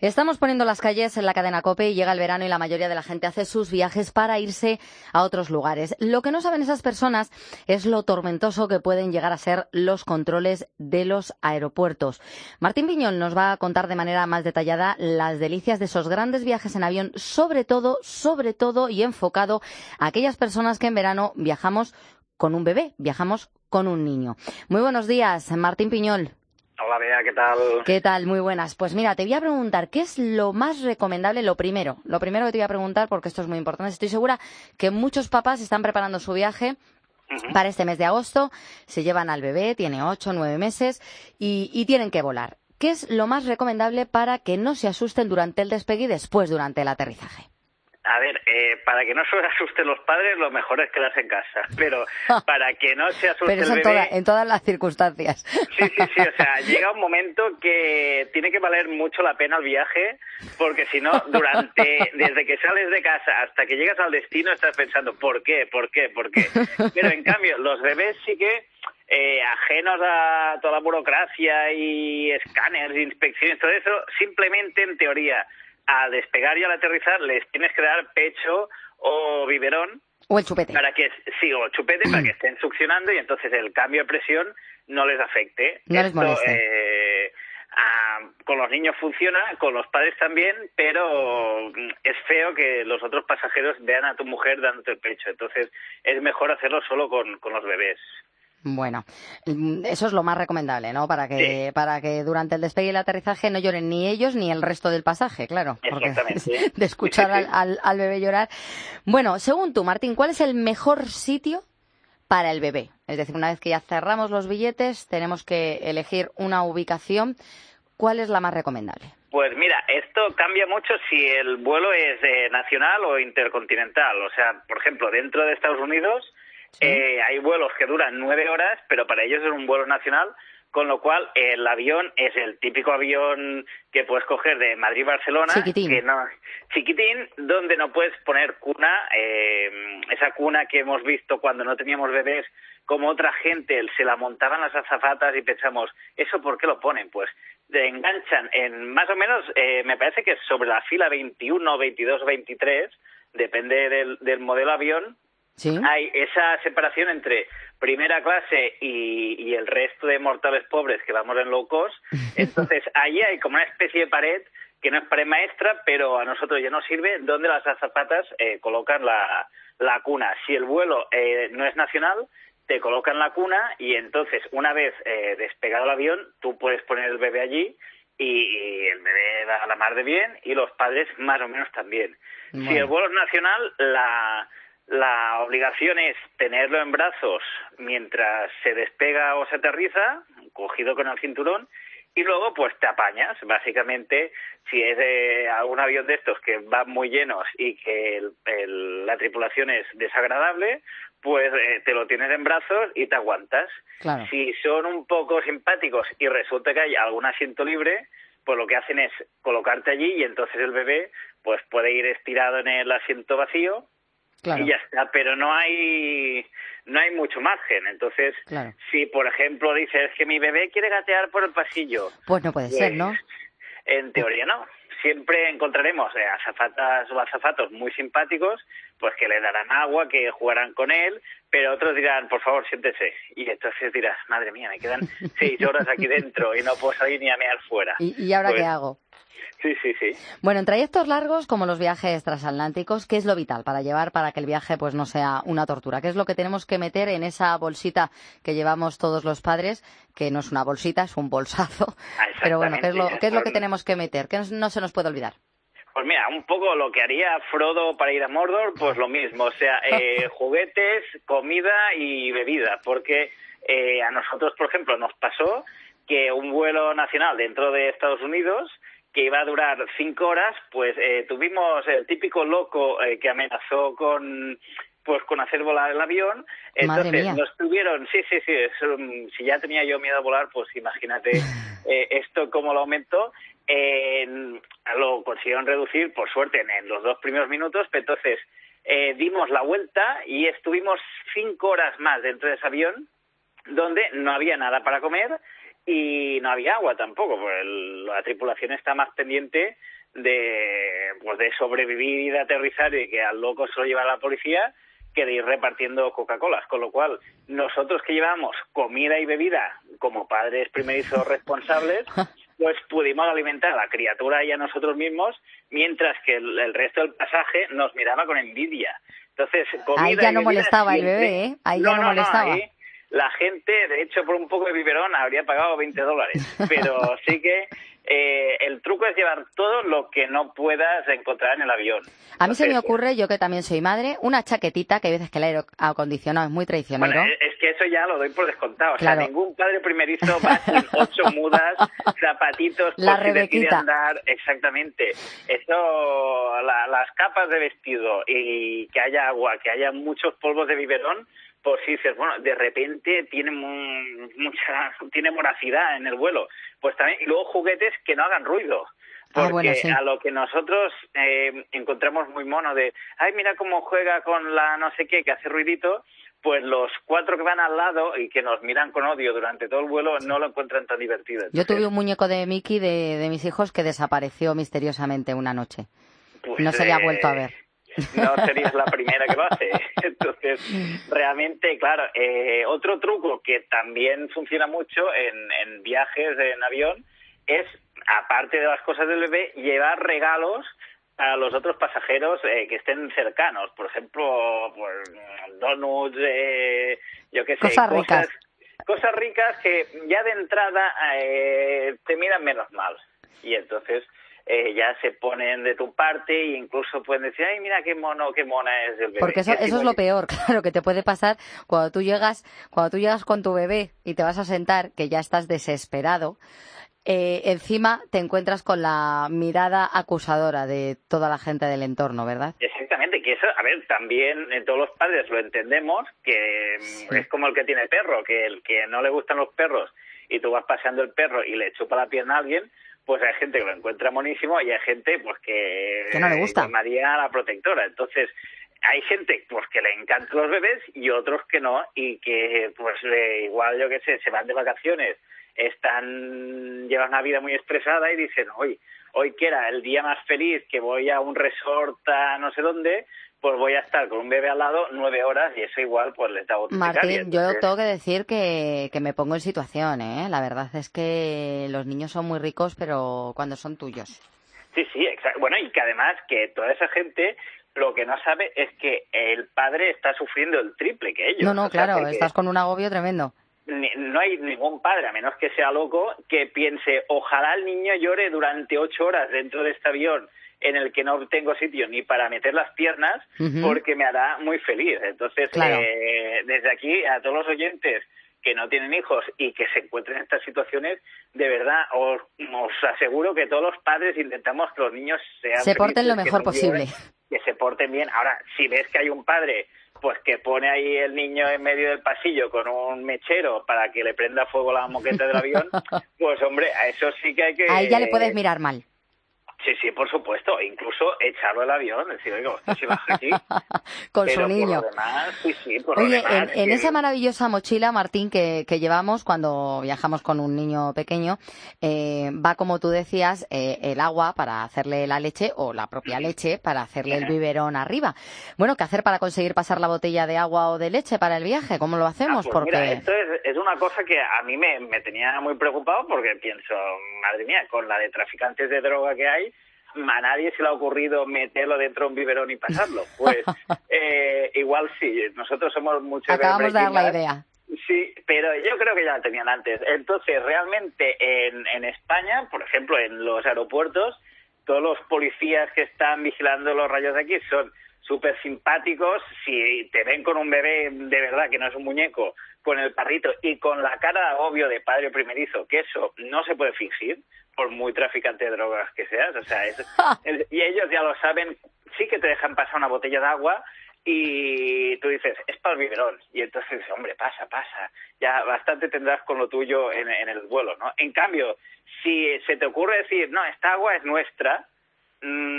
Estamos poniendo las calles en la cadena COPE y llega el verano y la mayoría de la gente hace sus viajes para irse a otros lugares. Lo que no saben esas personas es lo tormentoso que pueden llegar a ser los controles de los aeropuertos. Martín Piñol nos va a contar de manera más detallada las delicias de esos grandes viajes en avión, sobre todo y enfocado a aquellas personas que en verano viajamos con un bebé, viajamos con un niño. Muy buenos días, Martín Piñol. Hola, Bea, ¿qué tal? ¿Qué tal? Muy buenas. Pues mira, te voy a preguntar, ¿qué es lo más recomendable? Lo primero que te voy a preguntar, porque esto es muy importante. Estoy segura que muchos papás están preparando su viaje para este mes de agosto. Se llevan al bebé, tiene 8 o 9 meses, y tienen que volar. ¿Qué es lo más recomendable para que no se asusten durante el despegue y después durante el aterrizaje? A ver, para que no se asusten los padres, lo mejor es quedarse en casa. Pero para que no se asuste Pero eso el bebé... en todas las circunstancias. Sí, o sea, llega un momento que tiene que valer mucho la pena el viaje, porque si no, desde que sales de casa hasta que llegas al destino estás pensando, ¿por qué? Pero en cambio, los bebés sí que... ajenos a toda la burocracia y escáneres, inspecciones, todo eso, simplemente en teoría, al despegar y al aterrizar les tienes que dar pecho o biberón. O el chupete. Para que estén succionando y entonces el cambio de presión no les afecte. No les moleste. Con los niños funciona, con los padres también, pero es feo que los otros pasajeros vean a tu mujer dándote el pecho. Entonces es mejor hacerlo solo con los bebés. Bueno, eso es lo más recomendable, ¿no? Para que durante el despegue y el aterrizaje no lloren ni ellos ni el resto del pasaje, claro. Porque de escuchar al bebé llorar. Bueno, según tú, Martín, ¿cuál es el mejor sitio para el bebé? Es decir, una vez que ya cerramos los billetes, tenemos que elegir una ubicación. ¿Cuál es la más recomendable? Pues mira, esto cambia mucho si el vuelo es nacional o intercontinental. O sea, por ejemplo, dentro de Estados Unidos... ¿sí? Hay vuelos que duran 9 horas, pero para ellos es un vuelo nacional, con lo cual el avión es el típico avión que puedes coger de Madrid-Barcelona, chiquitín, donde no puedes poner cuna, esa cuna que hemos visto cuando no teníamos bebés, como otra gente se la montaban las azafatas y pensamos, ¿eso por qué lo ponen? Pues te enganchan en más o menos, me parece que sobre la fila 21, 22, 23, depende del modelo avión. ¿sí? Hay esa separación entre primera clase y el resto de mortales pobres que vamos en low cost. Entonces, allí hay como una especie de pared que no es pared maestra, pero a nosotros ya nos sirve, donde las azafatas colocan la cuna. Si el vuelo no es nacional, te colocan la cuna y entonces, una vez despegado el avión, tú puedes poner el bebé allí y el bebé va a la mar de bien y los padres más o menos también. Bueno. Si el vuelo es nacional, la obligación es tenerlo en brazos mientras se despega o se aterriza, cogido con el cinturón, y luego pues te apañas. Básicamente, si es algún avión de estos que van muy llenos y que la tripulación es desagradable, pues te lo tienes en brazos y te aguantas. Claro. Si son un poco simpáticos y resulta que hay algún asiento libre, pues lo que hacen es colocarte allí y entonces el bebé pues puede ir estirado en el asiento vacío. Claro. Y ya está, pero no hay mucho margen. Entonces, claro, si por ejemplo dices que mi bebé quiere gatear por el pasillo, pues no puede ser, ¿no? En teoría no. Siempre encontraremos azafatas o azafatos muy simpáticos, pues que le darán agua, que jugarán con él, pero otros dirán, por favor, siéntese. Y entonces dirás, madre mía, me quedan 6 horas aquí dentro y no puedo salir ni a mear fuera. ¿Y ahora qué hago? Sí. Bueno, en trayectos largos como los viajes transatlánticos, ¿qué es lo vital para llevar para que el viaje pues no sea una tortura? ¿Qué es lo que tenemos que meter en esa bolsita que llevamos todos los padres? Que no es una bolsita, es un bolsazo. Pero bueno, ¿qué es lo que tenemos que meter? ¿Qué no se nos puede olvidar? Pues mira, un poco lo que haría Frodo para ir a Mordor, pues lo mismo. O sea, juguetes, comida y bebida. Porque a nosotros, por ejemplo, nos pasó que un vuelo nacional dentro de Estados Unidos, que iba a durar 5 horas, pues tuvimos el típico loco que amenazó con hacer volar el avión. Entonces nos tuvieron, si ya tenía yo miedo a volar, pues imagínate esto cómo lo aumentó. Lo consiguieron reducir, por suerte, en los 2 primeros minutos, pero entonces dimos la vuelta y estuvimos 5 horas más dentro de ese avión, donde no había nada para comer y no había agua tampoco, pues la tripulación está más pendiente de sobrevivir y de aterrizar y que al loco se lo lleva la policía que de ir repartiendo Coca-Colas, con lo cual nosotros que llevamos comida y bebida como padres primerizos responsables, pues pudimos alimentar a la criatura y a nosotros mismos, mientras que el resto del pasaje nos miraba con envidia. Entonces, comida ahí ya no y bebida molestaba siempre... el bebé, ¿eh? Ahí ya no molestaba. Ahí la gente, de hecho, por un poco de biberón habría pagado $20, pero sí que el truco es llevar todo lo que no puedas encontrar en el avión. A mí se me ocurre, yo que también soy madre, una chaquetita, que hay veces que el aire acondicionado es muy traicionero. Bueno, es que eso ya lo doy por descontado. Claro. O sea, ningún padre primerizo va sin 8 mudas, zapatitos, la por si decide Rebequita. andar. Exactamente. Eso, las capas de vestido y que haya agua, que haya muchos polvos de biberón, pues sí dices, bueno, de repente tiene tiene voracidad en el vuelo. Pues también, y luego juguetes que no hagan ruido. Porque bueno, sí. a lo que nosotros encontramos muy mono de, ay, mira cómo juega con la no sé qué, que hace ruidito, pues los 4 que van al lado y que nos miran con odio durante todo el vuelo no lo encuentran tan divertido. Entonces, yo tuve un muñeco de Mickey de mis hijos que desapareció misteriosamente una noche. pues, No se le ha vuelto a ver. No serías la primera que lo hace. Entonces, realmente, claro, otro truco que también funciona mucho en viajes en avión es, aparte de las cosas del bebé, llevar regalos a los otros pasajeros que estén cercanos. Por ejemplo, pues, donuts, yo qué sé, cosas ricas que ya de entrada te miran menos mal. Y entonces ya se ponen de tu parte e incluso pueden decir, ay, mira qué mono, qué mona es el bebé. Porque eso es lo peor, claro, que te puede pasar cuando tú llegas con tu bebé y te vas a sentar, que ya estás desesperado. Encima te encuentras con la mirada acusadora de toda la gente del entorno, ¿verdad? Exactamente, que eso, a ver, también todos los padres lo entendemos, que sí. Es como el que tiene perro, que el que no le gustan los perros y tú vas paseando el perro y le chupa la pierna a alguien, pues hay gente que lo encuentra monísimo y hay gente pues que no le gusta. llamaría a la protectora. Entonces, hay gente pues que le encantan los bebés y otros que no, y que pues igual, yo qué sé, se van de vacaciones, llevan una vida muy estresada y dicen, hoy que era el día más feliz, que voy a un resort a no sé dónde, pues voy a estar con un bebé al lado 9 horas y eso igual pues les da otra. Martín, yo tengo que decir que me pongo en situación, ¿eh? La verdad es que los niños son muy ricos, pero cuando son tuyos. Sí, exacto. Bueno, y que además que toda esa gente lo que no sabe es que el padre está sufriendo el triple que ellos. No, claro, estás con un agobio tremendo. No hay ningún padre, a menos que sea loco, que piense, ojalá el niño llore durante 8 horas dentro de este avión en el que no tengo sitio ni para meter las piernas, porque me hará muy feliz. Entonces, claro. Desde aquí, a todos los oyentes que no tienen hijos y que se encuentren en estas situaciones, de verdad, os aseguro que todos los padres intentamos que los niños se porten lo mejor posible. Que se porten bien. Ahora, si ves que hay un padre pues que pone ahí el niño en medio del pasillo con un mechero para que le prenda fuego la moqueta del avión, pues hombre, a eso sí que hay que... Ahí ya le puedes mirar mal. Sí, por supuesto, incluso echarlo del avión, decir, oiga, usted se baja aquí. Con pero su niño. Por lo demás, Oye, en esa maravillosa mochila, Martín, que llevamos cuando viajamos con un niño pequeño, va, como tú decías, el agua para hacerle la leche o la propia leche para hacerle el biberón arriba. Bueno, ¿qué hacer para conseguir pasar la botella de agua o de leche para el viaje? ¿Cómo lo hacemos? Pues mira, esto es una cosa que a mí me tenía muy preocupado porque pienso, madre mía, con la de traficantes de droga que hay, a nadie se le ha ocurrido meterlo dentro de un biberón y pasarlo. Pues igual sí, nosotros somos muchos... Acabamos de dar la idea. Sí, pero yo creo que ya la tenían antes. Entonces, realmente en España, por ejemplo, en los aeropuertos, todos los policías que están vigilando los rayos de aquí son súper simpáticos. Si te ven con un bebé de verdad, que no es un muñeco, con el parrito y con la cara, obvio, de padre primerizo, que eso no se puede fingir, por muy traficante de drogas que seas, o sea, y ellos ya lo saben, sí que te dejan pasar una botella de agua y tú dices, es para el biberón, y entonces, hombre, pasa, ya bastante tendrás con lo tuyo en el vuelo, ¿no? En cambio, si se te ocurre decir, no, esta agua es nuestra,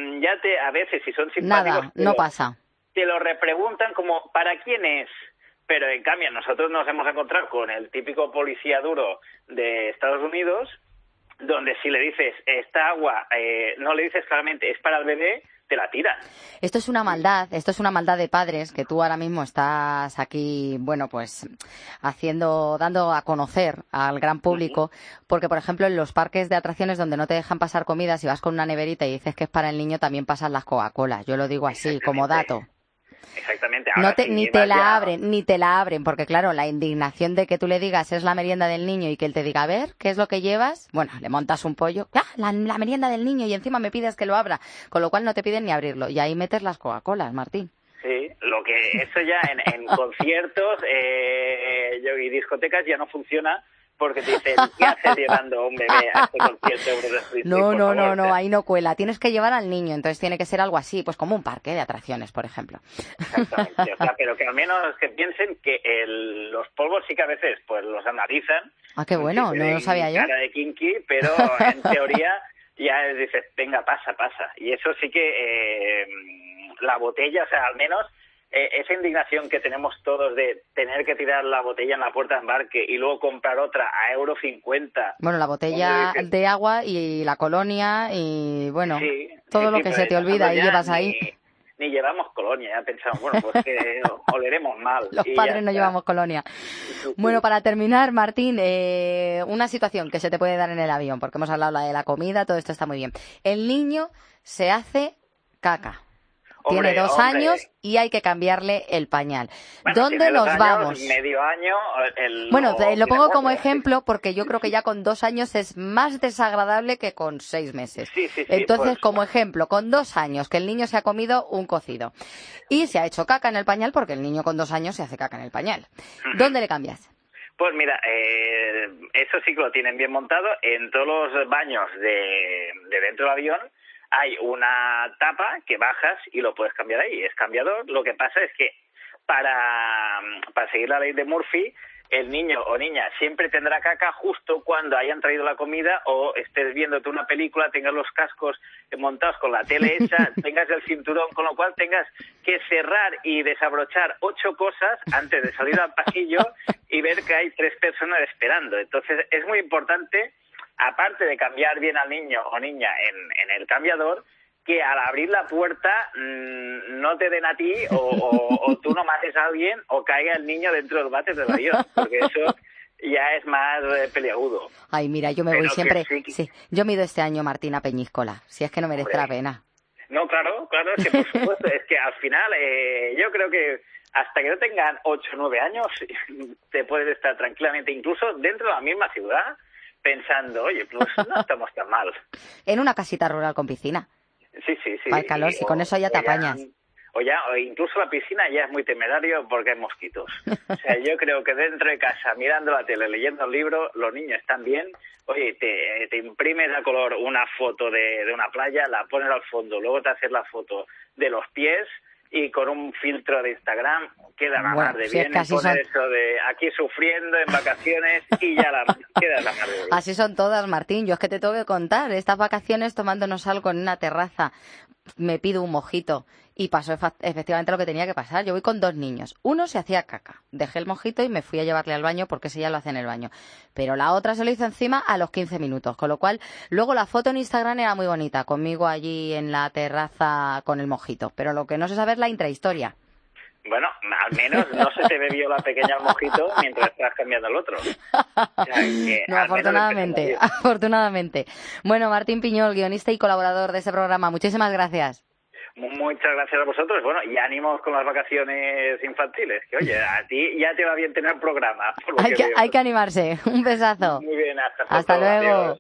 a veces, si son simpáticos... Nada, no pasa. Te lo repreguntan como, ¿para quién es? Pero en cambio nosotros nos hemos encontrado con el típico policía duro de Estados Unidos, donde si le dices esta agua, no le dices claramente es para el bebé, te la tiran. Esto es una maldad de padres que tú ahora mismo estás aquí, bueno, pues dando a conocer al gran público, porque por ejemplo en los parques de atracciones donde no te dejan pasar comida, si vas con una neverita y dices que es para el niño, también pasan las Coca-Colas. Yo lo digo así, como dato. Exactamente. Ahora, Ni te la abren, porque claro, la indignación de que tú le digas es la merienda del niño y que él te diga, a ver, ¿qué es lo que llevas? Bueno, le montas un pollo, la merienda del niño y encima me pides que lo abra, con lo cual no te piden ni abrirlo. Y ahí metes las Coca-Colas, Martín. Sí, eso ya en conciertos y discotecas ya no funciona. Porque te dicen, ¿qué haces llevando a un bebé a este concierto? No, ahí no cuela. Tienes que llevar al niño, entonces tiene que ser algo así, pues como un parque de atracciones, por ejemplo. Exactamente, o sea, pero que al menos que piensen que los polvos sí que a veces pues los analizan. Ah, qué bueno, no lo sabía yo. Cara de kinky, pero en teoría ya dices, venga, pasa. Y eso sí que la botella, o sea, al menos... esa indignación que tenemos todos de tener que tirar la botella en la puerta de embarque y luego comprar otra a €50. Bueno, la botella de agua y la colonia y, bueno, todo lo que se te olvida y llevas ahí. Ni llevamos colonia, ya pensamos, bueno, pues que oleremos mal. Los padres no llevamos colonia. Bueno, para terminar, Martín, una situación que se te puede dar en el avión, porque hemos hablado de la comida, todo esto está muy bien. El niño se hace caca. Tiene 2 años y hay que cambiarle el pañal. Bueno, ¿Dónde nos vamos? Medio año. Bueno, lo pongo como ejemplo porque yo creo que ya con 2 años es más desagradable que con 6 meses. Sí, Entonces, pues... como ejemplo, con 2 años que el niño se ha comido un cocido y se ha hecho caca en el pañal porque el niño con 2 años se hace caca en el pañal. ¿Dónde le cambias? Pues mira, eso sí que lo tienen bien montado. En todos los baños de dentro del avión hay una tapa que bajas y lo puedes cambiar ahí. Es cambiador. Lo que pasa es que para seguir la ley de Murphy, el niño o niña siempre tendrá caca justo cuando hayan traído la comida o estés viéndote una película, tengas los cascos montados con la tele hecha, tengas el cinturón, con lo cual tengas que cerrar y desabrochar 8 cosas antes de salir al pasillo y ver que hay 3 personas esperando. Entonces es muy importante, aparte de cambiar bien al niño o niña en el cambiador, que al abrir la puerta no te den a ti o tú no mates a alguien o caiga el niño dentro del váter del avión, porque eso ya es más peliagudo. Ay, mira, yo me voy siempre... Sí, yo me he ido este año, Martín, a Peñíscola, si es que no merece la pena. No, claro, es que por supuesto, es que al final yo creo que hasta que no tengan 8 o 9 años te puedes estar tranquilamente, incluso dentro de la misma ciudad, pensando, oye, pues no estamos tan mal. En una casita rural con piscina. Sí. Para el calor, si con eso ya te apañas. O incluso la piscina ya es muy temerario porque hay mosquitos. O sea, yo creo que dentro de casa, mirando la tele, leyendo el libro, los niños están bien. Oye, te imprimes a color una foto de una playa, la pones al fondo, luego te haces la foto de los pies y con un filtro de Instagram queda la mar de bien. Poner eso de aquí sufriendo en vacaciones y ya queda la mar de bien. Así son todas, Martín. Yo es que te tengo que contar. Estas vacaciones tomándonos algo en una terraza, me pido un mojito y pasó efectivamente lo que tenía que pasar. Yo voy con 2 niños. Uno se hacía caca. Dejé el mojito y me fui a llevarle al baño porque ese ya lo hace en el baño. Pero la otra se lo hizo encima a los 15 minutos. Con lo cual, luego la foto en Instagram era muy bonita, conmigo allí en la terraza con el mojito. Pero lo que no se sabe es la intrahistoria. Bueno, al menos no se te bebió la pequeña al mojito mientras estás cambiando al otro. O sea, no, afortunadamente. Bueno, Martín Piñol, guionista y colaborador de este programa, muchísimas gracias. Muchas gracias a vosotros. Bueno, y ánimos con las vacaciones infantiles. Que oye, a ti ya te va bien tener programa. Hay que animarse. Un besazo. Muy bien, hasta luego. Adiós.